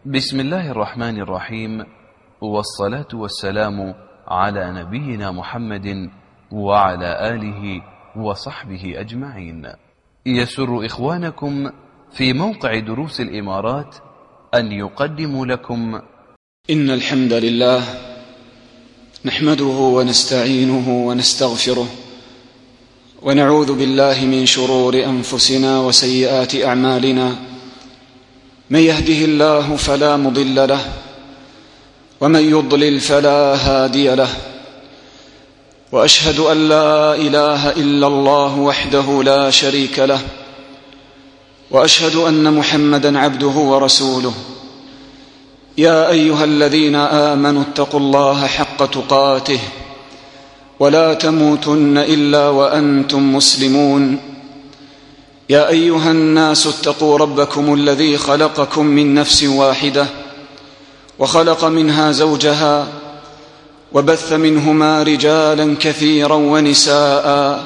بسم الله الرحمن الرحيم، والصلاة والسلام على نبينا محمد وعلى آله وصحبه أجمعين. يسر إخوانكم في موقع دروس الإمارات أن يقدموا لكم إن الحمد لله نحمده ونستعينه ونستغفره ونعوذ بالله من شرور أنفسنا وسيئات أعمالنا. من يهده الله فلا مضل له ومن يضلل فلا هادي له، وأشهد أن لا إله إلا الله وحده لا شريك له، وأشهد أن محمدًا عبده ورسوله. يا أيها الذين آمنوا اتقوا الله حق تقاته ولا تموتن إلا وأنتم مسلمون. يا أيها الناس اتقوا ربكم الذي خلقكم من نفس واحدة وخلق منها زوجها وبث منهما رجالا كثيرا ونساء،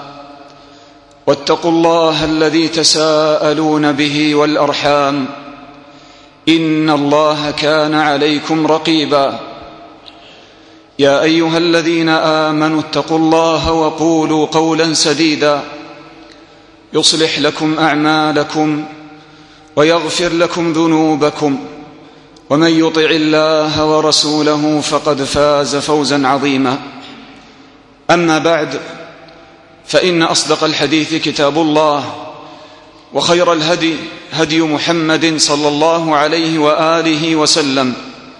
واتقوا الله الذي تساءلون به والأرحام، إن الله كان عليكم رقيبا. يا أيها الذين آمنوا اتقوا الله وقولوا قولا سديدا يصلح لكم أعمالكم ويغفر لكم ذنوبكم، ومن يطع الله ورسوله فقد فاز فوزا عظيما. أما بعد، فإن أصدق الحديث كتاب الله، وخير الهدي هدي محمد صلى الله عليه وآله وسلم،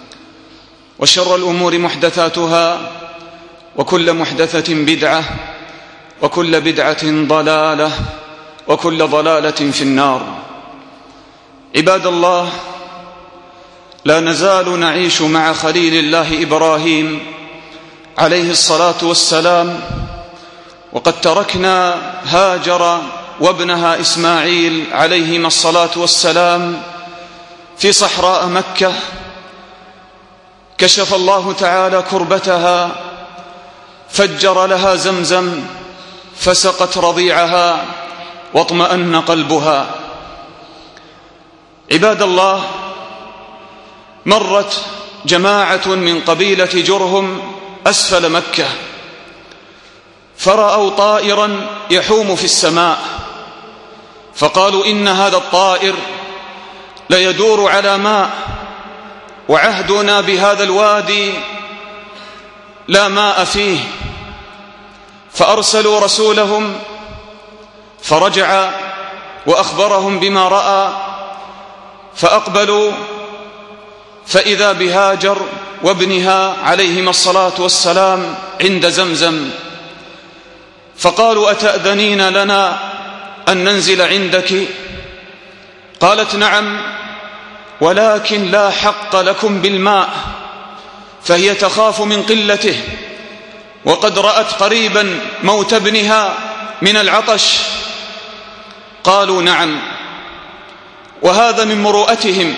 وشر الأمور محدثاتها، وكل محدثة بدعة، وكل بدعة ضلالة، وكل ضلالة في النار. عباد الله، لا نزال نعيش مع خليل الله إبراهيم عليه الصلاة والسلام، وقد تركنا هاجر وابنها إسماعيل عليهما الصلاة والسلام في صحراء مكة. كشف الله تعالى كربتها، فجر لها زمزم فسقت رضيعها واطمأن قلبها. عباد الله، مرت جماعة من قبيلة جرهم أسفل مكة، فرأوا طائرا يحوم في السماء، فقالوا إن هذا الطائر ليدور على ماء، وعهدنا بهذا الوادي لا ماء فيه. فأرسلوا رسولهم فرجع وأخبرهم بما رأى، فأقبلوا فإذا بهاجر وابنها عليهما الصلاة والسلام عند زمزم، فقالوا أتأذنين لنا أن ننزل عندك؟ قالت نعم، ولكن لا حق لكم بالماء، فهي تخاف من قلته، وقد رأت قريبا موت ابنها من العطش. قالوا نعم، وهذا من مروءتهم،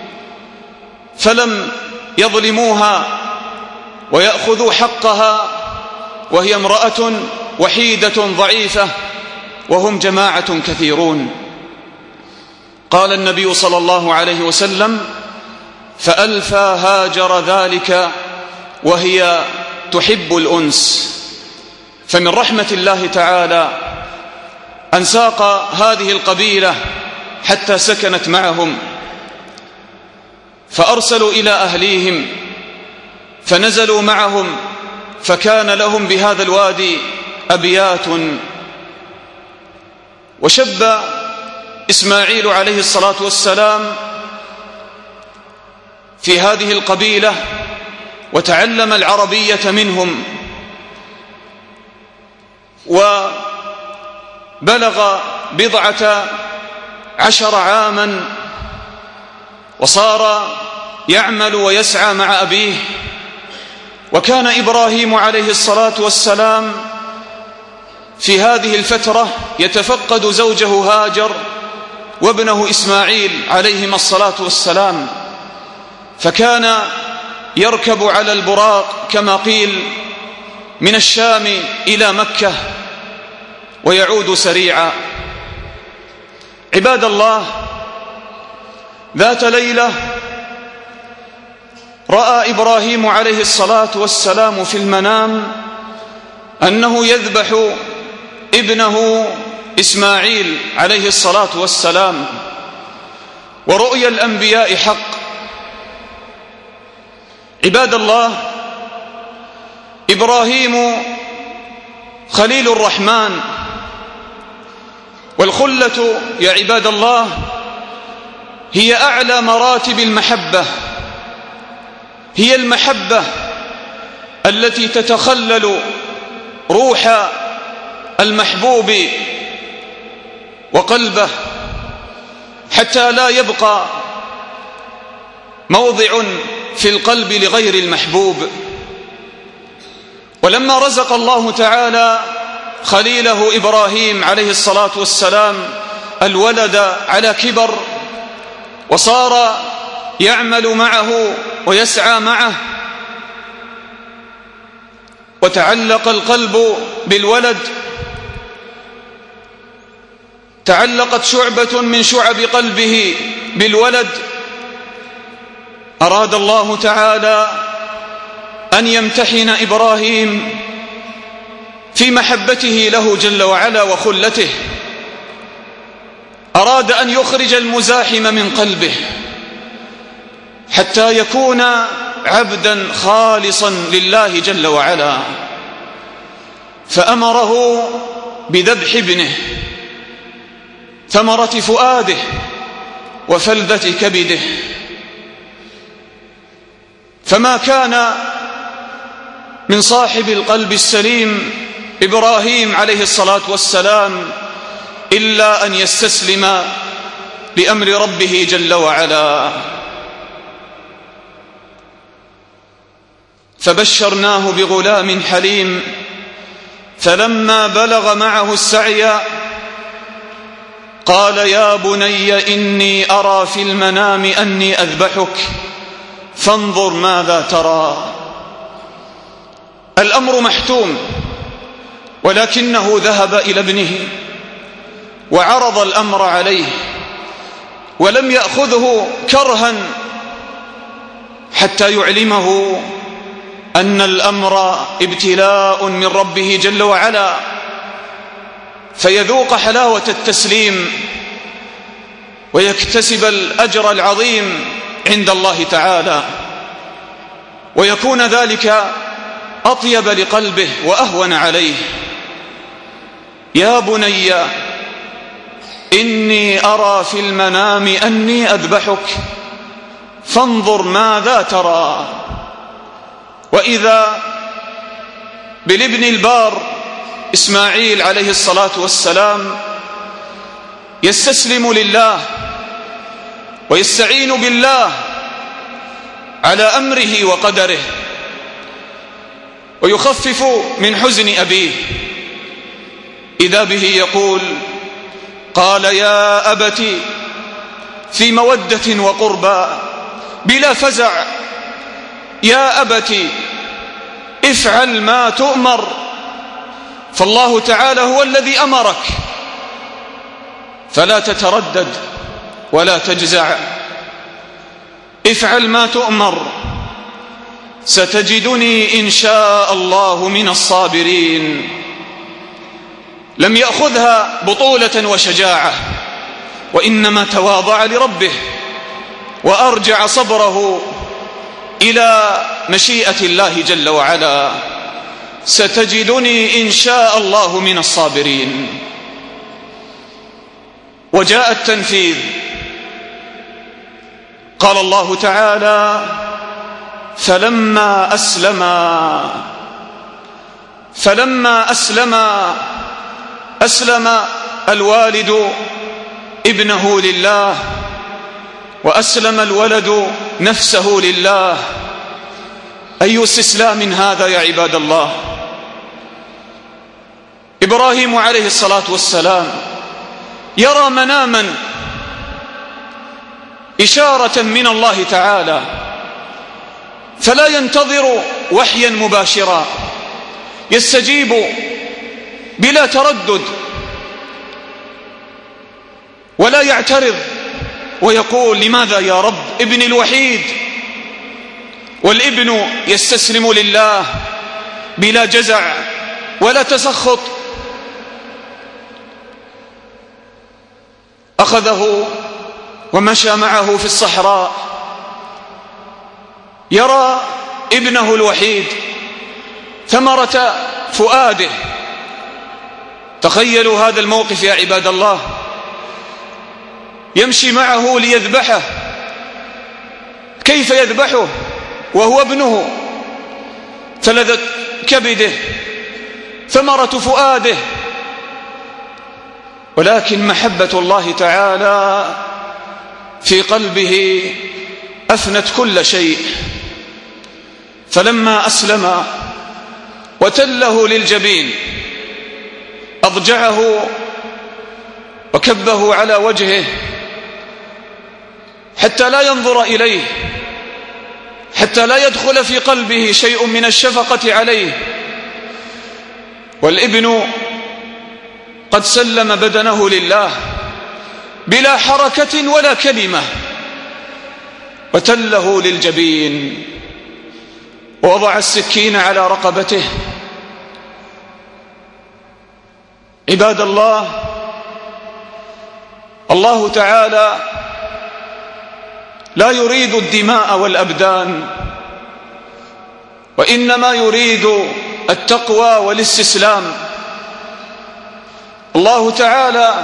فلم يظلموها ويأخذوا حقها، وهي امرأة وحيدة ضعيفة وهم جماعة كثيرون. قال النبي صلى الله عليه وسلم: فألفى هاجر ذلك وهي تحب الأنس. فمن رحمة الله تعالى أن ساق هذه القبيلة حتى سكنت معهم، فأرسلوا إلى أهليهم فنزلوا معهم، فكان لهم بهذا الوادي أبيات. وشب إسماعيل عليه الصلاة والسلام في هذه القبيلة وتعلم العربية منهم، وبلغ 12 عاما، وصار يعمل ويسعى مع أبيه. وكان إبراهيم عليه الصلاة والسلام في هذه الفترة يتفقد زوجه هاجر وابنه إسماعيل عليهما الصلاة والسلام، فكان يركب على البراق كما قيل من الشام إلى مكة ويعود سريعا. عباد الله، ذات ليلة رأى إبراهيم عليه الصلاة والسلام في المنام أنه يذبح ابنه إسماعيل عليه الصلاة والسلام، ورؤيا الأنبياء حق. عباد الله، إبراهيم خليل الرحمن، والخلة يا عباد الله هي أعلى مراتب المحبة، هي المحبة التي تتخلل روح المحبوب وقلبه حتى لا يبقى موضع في القلب لغير المحبوب. ولما رزق الله تعالى خليله إبراهيم عليه الصلاة والسلام الولد على كبر، وصار يعمل معه ويسعى معه، وتعلق القلب بالولد، تعلقت شعبة من شعب قلبه بالولد، أراد الله تعالى أن يمتحن إبراهيم في محبته له جل وعلا وخلته، أراد أن يخرج المزاحم من قلبه حتى يكون عبدا خالصا لله جل وعلا، فأمره بذبح ابنه، ثمرة فؤاده وفلذة كبده. فما كان من صاحب القلب السليم إبراهيم عليه الصلاة والسلام إلا أن يستسلم لأمر ربه جل وعلا. فبشرناه بغلام حليم، فلما بلغ معه السعي قال يا بني إني أرى في المنام أني أذبحك فانظر ماذا ترى. الأمر محتوم، ولكنه ذهب إلى ابنه وعرض الأمر عليه، ولم يأخذه كرها حتى يعلمه أن الأمر ابتلاء من ربه جل وعلا، فيذوق حلاوة التسليم ويكتسب الأجر العظيم عند الله تعالى، ويكون ذلك أطيب لقلبه وأهون عليه. يا بني إني أرى في المنام أني أذبحك فانظر ماذا ترى. وإذا بالابن البار إسماعيل عليه الصلاة والسلام يستسلم لله ويستعين بالله على أمره وقدره، ويخفف من حزن أبيه، إذا به يقول قال يا أبت في مودة وقربى بلا فزع، يا أبت افعل ما تؤمر، فالله تعالى هو الذي أمرك، فلا تتردد ولا تجزع، افعل ما تؤمر ستجدني إن شاء الله من الصابرين. لم يأخذها بطولة وشجاعة، وإنما تواضع لربه وأرجع صبره إلى مشيئة الله جل وعلا، ستجدني إن شاء الله من الصابرين. وجاء التنفيذ، قال الله تعالى فلما أسلم الوالد ابنه لله، وأسلم الولد نفسه لله. أي استسلام هذا يا عباد الله! إبراهيم عليه الصلاة والسلام يرى مناما إشارة من الله تعالى، فلا ينتظر وحيا مباشرا، يستجيب بلا تردد ولا يعترض، ويقول لماذا يا رب ابني الوحيد والابن يستسلم لله بلا جزع ولا تسخط. أخذه ومشى معه في الصحراء يرى ابنه الوحيد ثمرة فؤاده. تخيلوا هذا الموقف يا عباد الله، يمشي معه ليذبحه. كيف يذبحه وهو ابنه؟ فلذة كبده، ثمرة فؤاده. ولكن محبة الله تعالى في قلبه أفنت كل شيء. فلما أسلم وتله للجبين أضجعه وكبه على وجهه حتى لا ينظر إليه، حتى لا يدخل في قلبه شيء من الشفقة عليه. والابن قد سلم بدنه لله بلا حركة ولا كلمة، وتله للجبين ووضع السكين على رقبته. عباد الله، الله تعالى لا يريد الدماء والأبدان، وإنما يريد التقوى والاستسلام. الله تعالى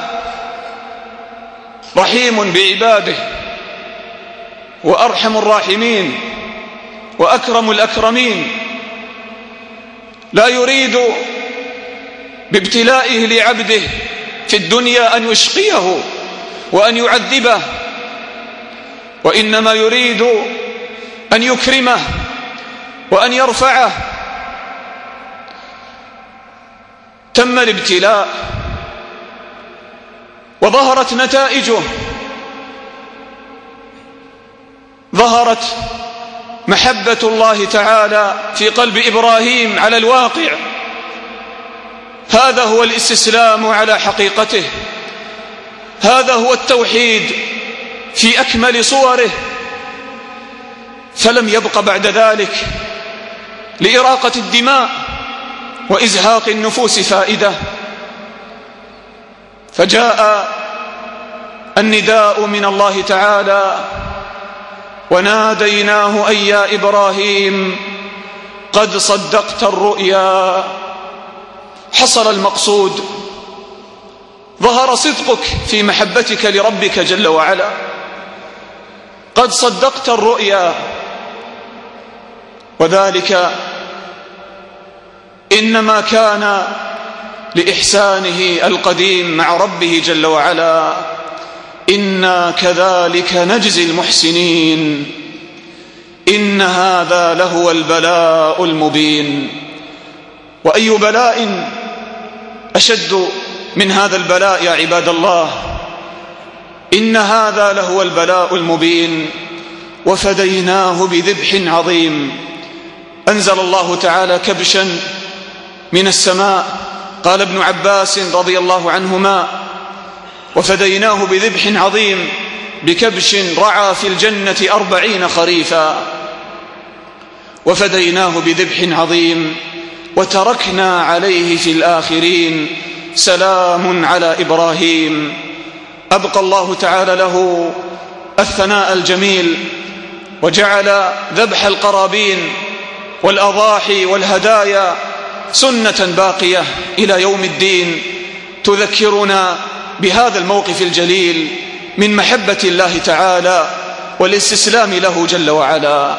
رحيم بعباده وأرحم الراحمين وأكرم الأكرمين، لا يريد بابتلائه لعبده في الدنيا أن يشقيه وأن يعذبه، وإنما يريد أن يكرمه وأن يرفعه. تم الابتلاء وظهرت نتائجه، ظهرت محبة الله تعالى في قلب إبراهيم على الواقع. هذا هو الاستسلام على حقيقته، هذا هو التوحيد في أكمل صوره. فلم يبق بعد ذلك لإراقة الدماء وإزهاق النفوس فائدة، فجاء النداء من الله تعالى: وناديناه أي يا إبراهيم قد صدقت الرؤيا. حصل المقصود، ظهر صدقك في محبتك لربك جل وعلا، قد صدقت الرؤيا. وذلك إنما كان لإحسانه القديم مع ربه جل وعلا: إنا كذلك نجزي المحسنين إن هذا لهو البلاء المبين. وأي بلاء أشد من هذا البلاء يا عباد الله؟ إن هذا لهو البلاء المبين. وفديناه بذبح عظيم. أنزل الله تعالى كبشا من السماء. قال ابن عباس رضي الله عنهما: وفديناه بذبح عظيم بكبش رعى في الجنة 40 خريفا. وفديناه بذبح عظيم وتركنا عليه في الآخرين سلام على إبراهيم. أبقى الله تعالى له الثناء الجميل، وجعل ذبح القرابين والأضاحي والهدايا سنة باقية إلى يوم الدين، تذكرنا بهذا الموقف الجليل من محبة الله تعالى والاستسلام له جل وعلا.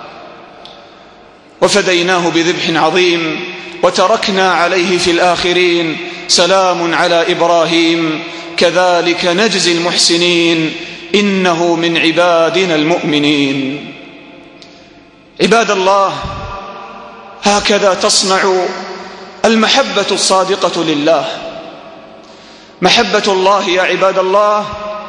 وفديناه بذبح عظيم وتركنا عليه في الآخرين سلام على إبراهيم كذلك نجزي المحسنين إنه من عبادنا المؤمنين. عباد الله، هكذا تصنع المحبة الصادقة لله. محبة الله يا عباد الله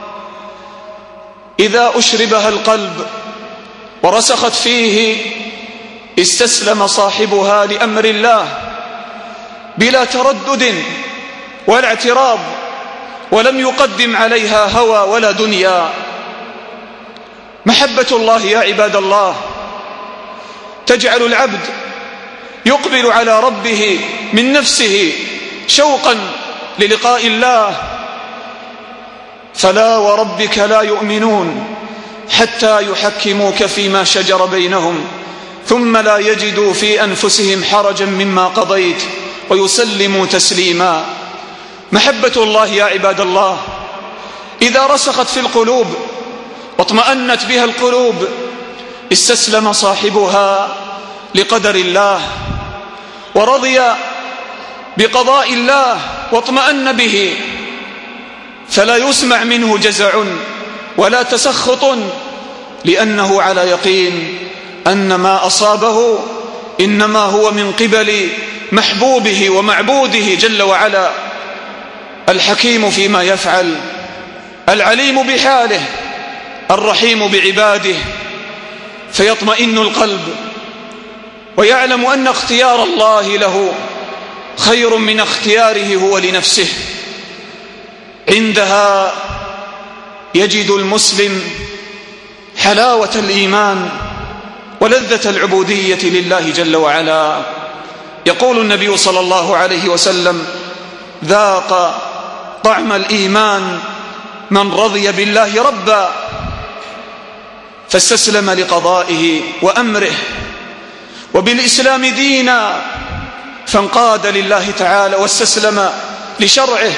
إذا أشربها القلب ورسخت فيه استسلم صاحبها لأمر الله بلا تردد ولا اعتراض، ولم يقدم عليها هوى ولا دنيا. محبة الله يا عباد الله تجعل العبد يقبل على ربه من نفسه شوقا للقاء الله. فلا وربك لا يؤمنون حتى يحكموك فيما شجر بينهم ثم لا يجدوا في أنفسهم حرجا مما قضيت ويسلموا تسليما. محبة الله يا عباد الله إذا رسخت في القلوب واطمأنت بها القلوب استسلم صاحبها لقدر الله ورضي بقضاء الله واطمأن به، فلا يسمع منه جزع ولا تسخط، لأنه على يقين أن ما أصابه إنما هو من قبل محبوبه ومعبوده جل وعلا، الحكيم فيما يفعل، العليم بحاله، الرحيم بعباده، فيطمئن القلب ويعلم أن اختيار الله له خير من اختياره هو لنفسه. عندها يجد المسلم حلاوة الإيمان ولذة العبودية لله جل وعلا. يقول النبي صلى الله عليه وسلم: ذاق طعم الإيمان من رضي بالله ربا فاستسلم لقضائه وأمره، وبالإسلام دينا فانقاد لله تعالى واستسلم لشرعه،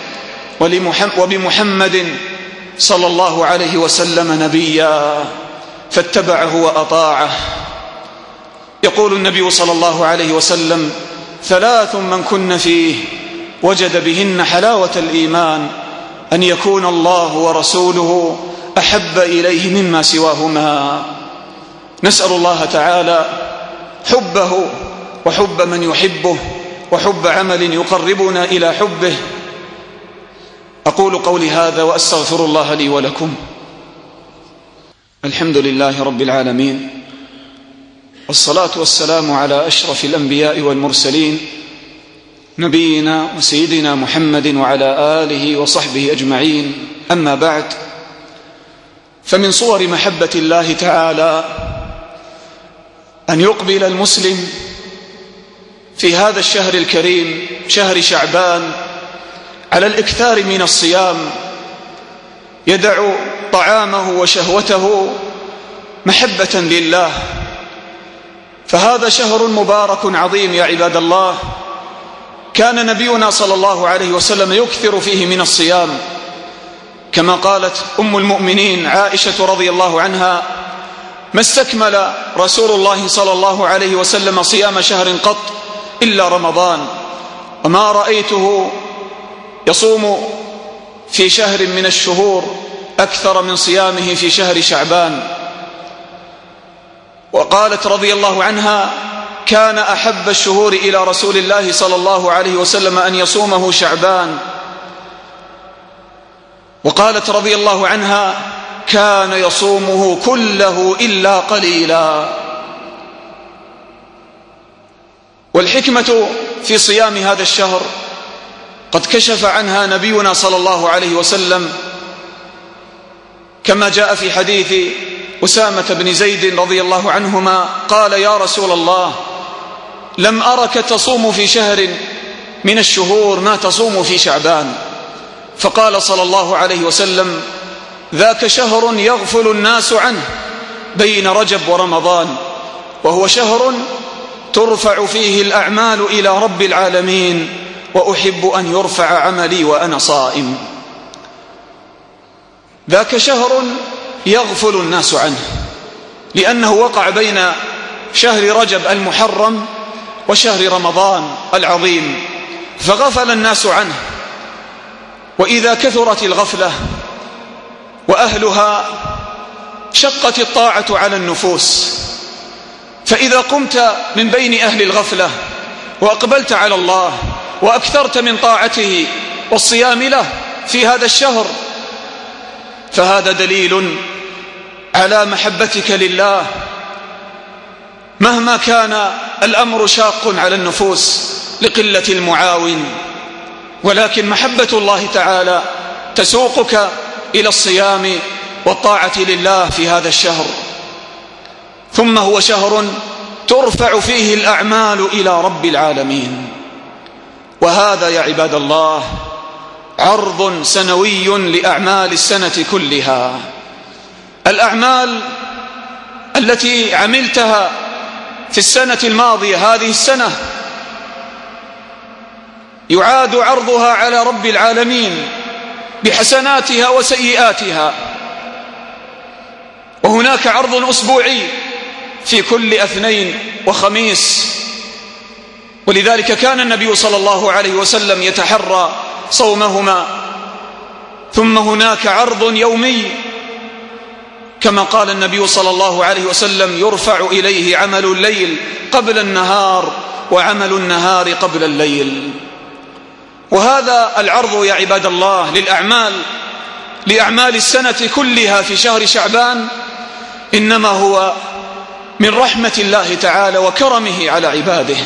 وبمحمد صلى الله عليه وسلم نبيا فاتبعه وأطاعه. يقول النبي صلى الله عليه وسلم: ثلاث من كن فيه وجد بهن حلاوة الإيمان: أن يكون الله ورسوله أحب إليه مما سواهما. نسأل الله تعالى حبه وحب من يحبه وحب عمل يقربنا إلى حبه. أقول قولي هذا وأستغفر الله لي ولكم. الحمد لله رب العالمين، والصلاة والسلام على أشرف الأنبياء والمرسلين، نبينا وسيدنا محمد وعلى آله وصحبه أجمعين. أما بعد، فمن صور محبة الله تعالى أن يقبل المسلم في هذا الشهر الكريم شهر شعبان على الإكثار من الصيام، يدع طعامه وشهوته محبة لله. فهذا شهر مبارك عظيم يا عباد الله، كان نبينا صلى الله عليه وسلم يكثر فيه من الصيام، كما قالت أم المؤمنين عائشة رضي الله عنها: ما استكمل رسول الله صلى الله عليه وسلم صيام شهر قط إلا رمضان، وما رأيته يصوم في شهر من الشهور أكثر من صيامه في شهر شعبان. وقالت رضي الله عنها: كان أحب الشهور إلى رسول الله صلى الله عليه وسلم أن يصومه شعبان. وقالت رضي الله عنها: كان يصومه كله إلا قليلا. والحكمة في صيام هذا الشهر قد كشف عنها نبينا صلى الله عليه وسلم، كما جاء في حديث أسامة بن زيد رضي الله عنهما قال: يا رسول الله، لم أرك تصوم في شهر من الشهور ما تصوم في شعبان. فقال صلى الله عليه وسلم: ذاك شهر يغفل الناس عنه بين رجب ورمضان، وهو شهر ترفع فيه الأعمال إلى رب العالمين، وأحب أن يرفع عملي وأنا صائم. ذاك شهر يغفل الناس عنه، لأنه وقع بين شهر رجب المحرم وشهر رمضان العظيم، فغفل الناس عنه. وإذا كثرت الغفلة وأهلها شقت الطاعة على النفوس، فإذا قمت من بين أهل الغفلة وأقبلت على الله وأكثرت من طاعته والصيام له في هذا الشهر، فهذا دليل على محبتك لله، مهما كان الأمر شاق على النفوس لقلة المعاون. ولكن محبة الله تعالى تسوقك إلى الصيام والطاعة لله في هذا الشهر. ثم هو شهر ترفع فيه الأعمال إلى رب العالمين. وهذا يا عباد الله عرض سنوي لأعمال السنة كلها. الأعمال التي عملتها في السنة الماضية هذه السنة يعاد عرضها على رب العالمين بحسناتها وسيئاتها. وهناك عرض أسبوعي في كل اثنين وخميس، ولذلك كان النبي صلى الله عليه وسلم يتحرى صومهما. ثم هناك عرض يومي كما قال النبي صلى الله عليه وسلم: يرفع إليه عمل الليل قبل النهار وعمل النهار قبل الليل. وهذا العرض يا عباد الله لأعمال السنة كلها في شهر شعبان إنما هو من رحمة الله تعالى وكرمه على عباده،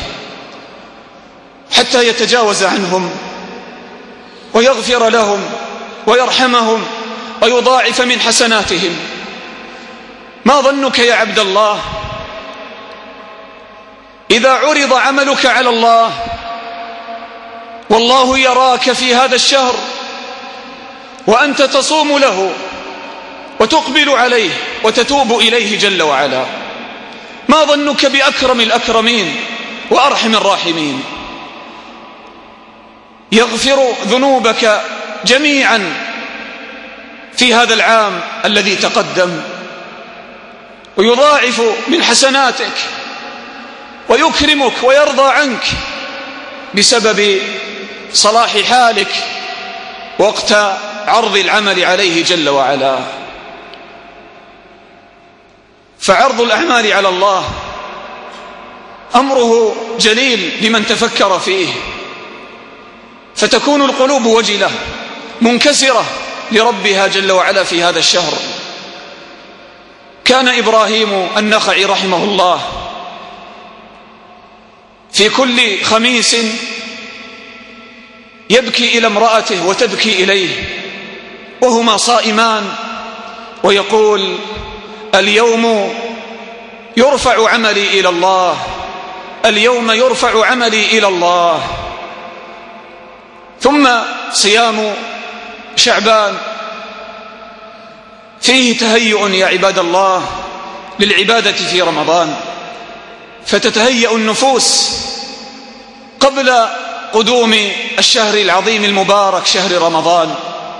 حتى يتجاوز عنهم ويغفر لهم ويرحمهم ويضاعف من حسناتهم. ما ظنك يا عبد الله إذا عرض عملك على الله والله يراك في هذا الشهر وأنت تصوم له وتقبل عليه وتتوب إليه جل وعلا؟ ما ظنك بأكرم الأكرمين وأرحم الراحمين؟ يغفر ذنوبك جميعا في هذا العام الذي تقدم، ويضاعف من حسناتك ويكرمك ويرضى عنك بسبب صلاح حالك وقت عرض العمل عليه جل وعلا. فعرض الأعمال على الله أمره جليل لمن تفكر فيه، فتكون القلوب وجلة منكسرة لربها جل وعلا في هذا الشهر. كان إبراهيم النخعي رحمه الله في كل خميس يبكي إلى امرأته وتبكي إليه وهما صائمان، ويقول: اليوم يرفع عملي إلى الله، اليوم يرفع عملي إلى الله. ثم صيام شعبان فيه تهيؤ يا عباد الله للعبادة في رمضان، فتتهيأ النفوس قبل قدوم الشهر العظيم المبارك شهر رمضان.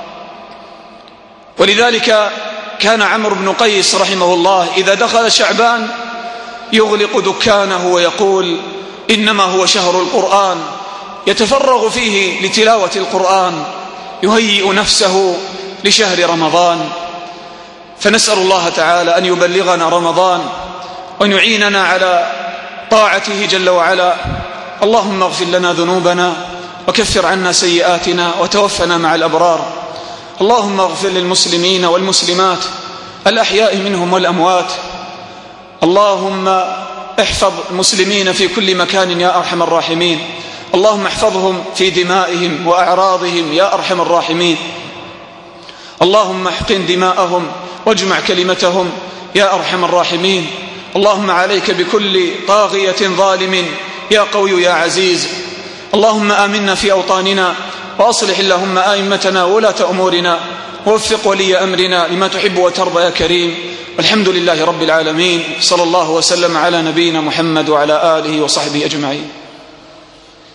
ولذلك كان عمرو بن قيس رحمه الله إذا دخل شعبان يغلق دكانه ويقول: إنما هو شهر القرآن، يتفرغ فيه لتلاوة القرآن، يهيئ نفسه لشهر رمضان. فنسأل الله تعالى أن يبلغنا رمضان وأن يعيننا على طاعته جل وعلا. اللهم اغفر لنا ذنوبنا وكفر عنا سيئاتنا وتوفنا مع الأبرار. اللهم اغفر للمسلمين والمسلمات الأحياء منهم والأموات. اللهم احفظ المسلمين في كل مكان يا أرحم الراحمين. اللهم احفظهم في دمائهم وأعراضهم يا أرحم الراحمين. اللهم احقن دماءهم واجمع كلمتهم يا أرحم الراحمين. اللهم عليك بكل طاغية ظالم يا قوي يا عزيز. اللهم آمنا في أوطاننا وأصلح اللهم آئمتنا وولاة أمورنا، ووفق ولي أمرنا لما تحب وترضى يا كريم. والحمد لله رب العالمين. صلى الله وسلم على نبينا محمد وعلى آله وصحبه أجمعين.